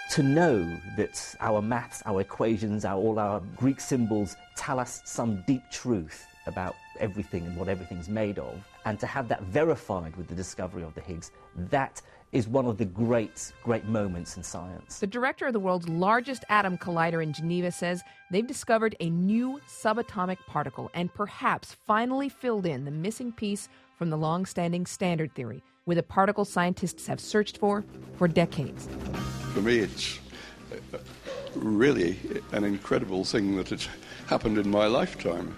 to know that our maths, our equations, all our Greek symbols tell us some deep truth about everything and what everything's made of, and to have that verified with the discovery of the Higgs, that is one of the great moments in science. The director of the world's largest atom collider in Geneva says they've discovered a new subatomic particle and perhaps finally filled in the missing piece from the long-standing standard theory, with a particle scientists have searched for decades. For me, it's really an incredible thing that it's happened in my lifetime.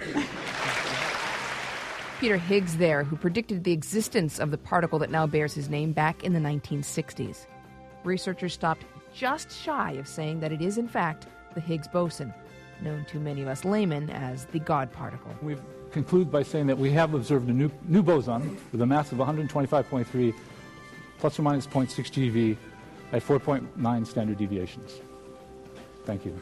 Peter Higgs there, who predicted the existence of the particle that now bears his name back in the 1960s. Researchers stopped just shy of saying that it is, in fact, the Higgs boson, known to many of us laymen as the God particle. We conclude by saying that we have observed a new boson with a mass of 125.3 plus or minus 0.6 GeV at 4.9 standard deviations. Thank you.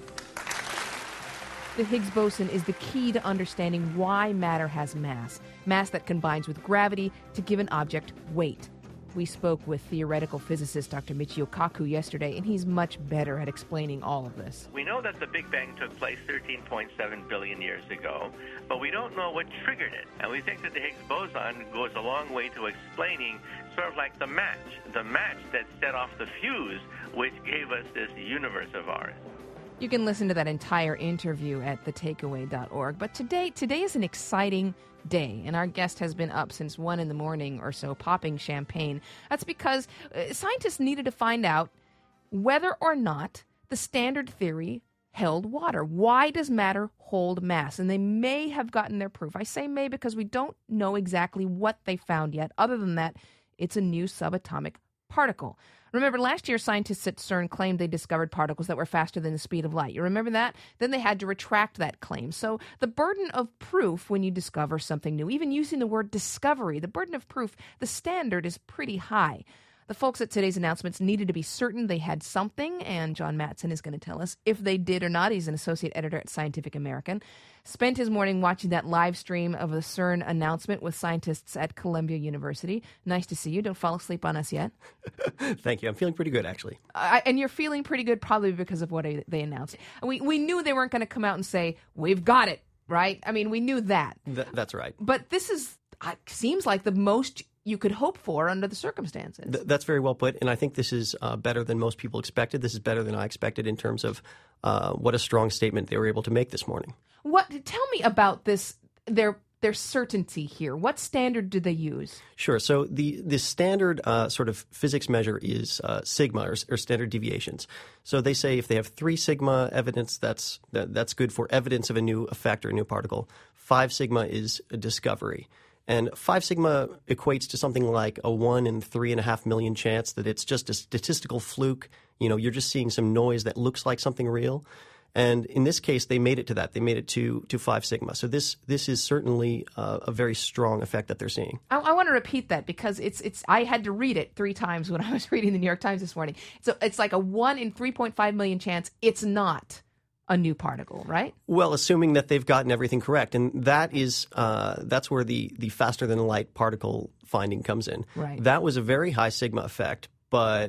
The Higgs boson is the key to understanding why matter has mass that combines with gravity to give an object weight. We spoke with theoretical physicist Dr. Michio Kaku yesterday, and he's much better at explaining all of this. We know that the Big Bang took place 13.7 billion years ago, but we don't know what triggered it. And we think that the Higgs boson goes a long way to explaining sort of like the match that set off the fuse, which gave us this universe of ours. You can listen to that entire interview at thetakeaway.org. But today is an exciting day, and our guest has been up since 1 a.m. or so popping champagne. That's because scientists needed to find out whether or not the standard theory held water. Why does matter hold mass? And they may have gotten their proof. I say may because we don't know exactly what they found yet. Other than that, it's a new subatomic particle. Remember, last year, scientists at CERN claimed they discovered particles that were faster than the speed of light. You remember that? Then they had to retract that claim. So the burden of proof when you discover something new, even using the word discovery, the burden of proof, the standard is pretty high. The folks at today's announcements needed to be certain they had something, and John Matson is going to tell us if they did or not. He's an associate editor at Scientific American. Spent his morning watching that live stream of the CERN announcement with scientists at Columbia University. Nice to see you. Don't fall asleep on us yet. Thank you. I'm feeling pretty good, actually. And you're feeling pretty good probably because of what they announced. We knew they weren't going to come out and say, we've got it, right? I mean, we knew that. That's right. But this seems like the most you could hope for under the circumstances. That's very well put, and I think this is better than most people expected. This is better than I expected in terms of what a strong statement they were able to make this morning. Tell me about this, their certainty here. What standard do they use? Sure. So the standard sort of physics measure is sigma or standard deviations. So they say if they have 3 sigma evidence, that's good for evidence of a new effect or a new particle. 5 sigma is a discovery. And 5 sigma equates to something like a 1 in 3.5 million chance that it's just a statistical fluke. You know, you're just seeing some noise that looks like something real. And in this case, they made it to that. They made it to 5 sigma. So this is certainly a very strong effect that they're seeing. I want to repeat that because it's. I had to read it 3 times when I was reading the New York Times this morning. So it's like a 1 in 3.5 million chance. It's not a new particle, right? Well, assuming that they've gotten everything correct, and that's where the faster than light particle finding comes in. Right. That was a very high sigma effect, but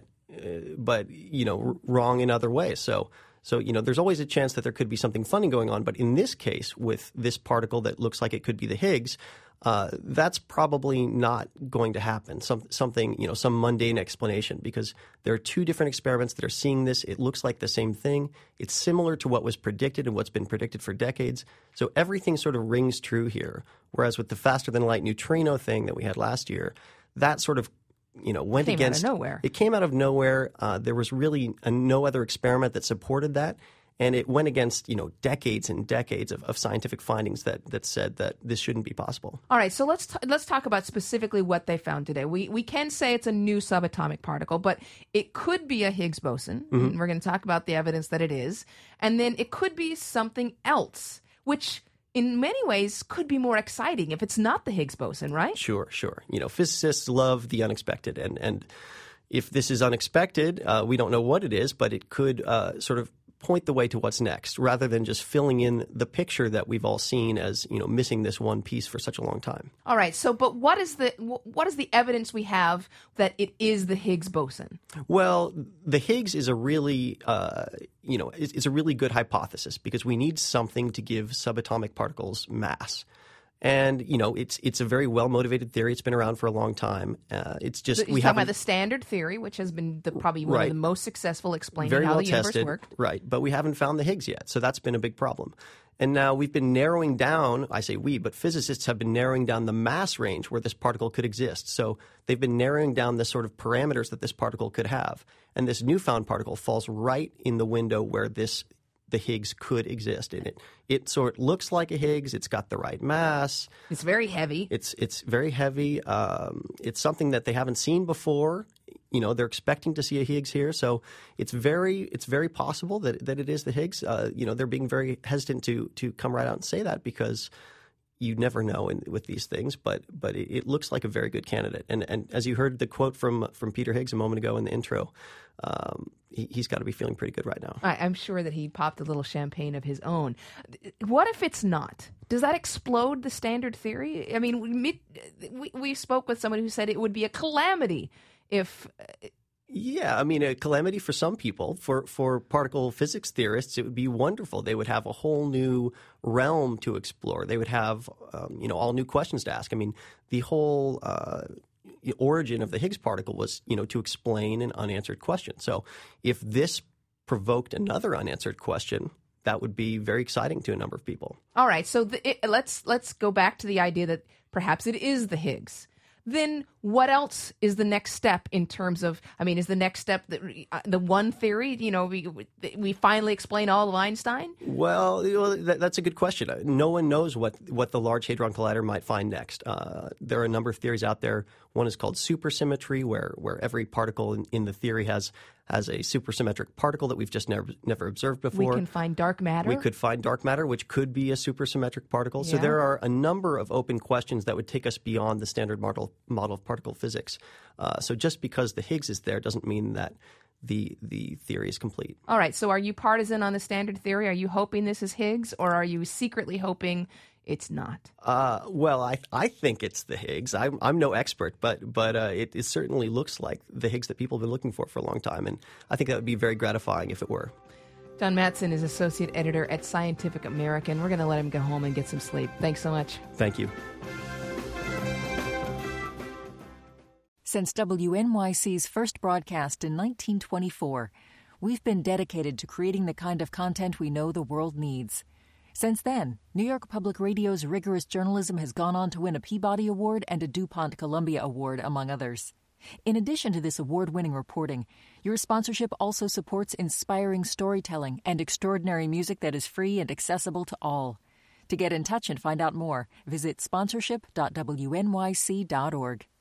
wrong in other ways. So there's always a chance that there could be something funny going on. But in this case, with this particle that looks like it could be the Higgs, that's probably not going to happen. Some mundane explanation, because there are 2 different experiments that are seeing this. It looks like the same thing. It's similar to what was predicted and what's been predicted for decades. So everything sort of rings true here. Whereas with the faster than light neutrino thing that we had last year, that sort of went against. Came out of nowhere. It came out of nowhere. There was really no other experiment that supported that. And it went against, decades and decades of scientific findings that said that this shouldn't be possible. All right, so let's talk about specifically what they found today. We can say it's a new subatomic particle, but it could be a Higgs boson. Mm-hmm. We're going to talk about the evidence that it is. And then it could be something else, which in many ways could be more exciting if it's not the Higgs boson, right? Sure. Physicists love the unexpected. And if this is unexpected, we don't know what it is, but it could sort of point the way to what's next, rather than just filling in the picture that we've all seen as, missing this one piece for such a long time. All right. So, but what is the evidence we have that it is the Higgs boson? Well, the Higgs is a really, is a really good hypothesis because we need something to give subatomic particles mass. And, it's a very well-motivated theory. It's been around for a long time. It's just You're talking about the standard theory, which has been probably one of the most successful explaining very how well the universe tested, worked. Right, but we haven't found the Higgs yet, so that's been a big problem. And now we've been narrowing down, I say we, but physicists have been narrowing down the mass range where this particle could exist. So they've been narrowing down the sort of parameters that this particle could have. And this newfound particle falls right in the window where the Higgs could exist in it. It sort of looks like a Higgs. It's got the right mass. It's very heavy. It's very heavy. It's something that they haven't seen before. They're expecting to see a Higgs here, so it's very possible that it is the Higgs. They're being very hesitant to come right out and say that because you never know with these things, but it looks like a very good candidate. And as you heard the quote from Peter Higgs a moment ago in the intro, he's got to be feeling pretty good right now. I'm sure that he popped a little champagne of his own. What if it's not? Does that explode the standard theory? I mean, we spoke with someone who said it would be a calamity if... Yeah, I mean, a calamity for some people. For particle physics theorists, it would be wonderful. They would have a whole new realm to explore. They would have, all new questions to ask. I mean, the whole origin of the Higgs particle was, to explain an unanswered question. So if this provoked another unanswered question, that would be very exciting to a number of people. All right, so let's go back to the idea that perhaps it is the Higgs. Then what else is the next step in terms of, is the next step the one theory, we finally explain all of Einstein? Well, that's a good question. No one knows what the Large Hadron Collider might find next. There are a number of theories out there. One is called supersymmetry, where every particle in the theory has a supersymmetric particle that we've just never observed before. We can find dark matter. We could find dark matter, which could be a supersymmetric particle. Yeah. So there are a number of open questions that would take us beyond the standard model of particle physics. So just because the Higgs is there doesn't mean that the theory is complete. All right. So are you partisan on the standard theory? Are you hoping this is Higgs, or are you secretly hoping it's not? Well, I think it's the Higgs. I'm no expert, but it certainly looks like the Higgs that people have been looking for a long time, and I think that would be very gratifying if it were. John Matson is associate editor at Scientific American. We're going to let him go home and get some sleep. Thanks so much. Thank you. Since WNYC's first broadcast in 1924, we've been dedicated to creating the kind of content we know the world needs. Since then, New York Public Radio's rigorous journalism has gone on to win a Peabody Award and a DuPont Columbia Award, among others. In addition to this award-winning reporting, your sponsorship also supports inspiring storytelling and extraordinary music that is free and accessible to all. To get in touch and find out more, visit sponsorship.wnyc.org.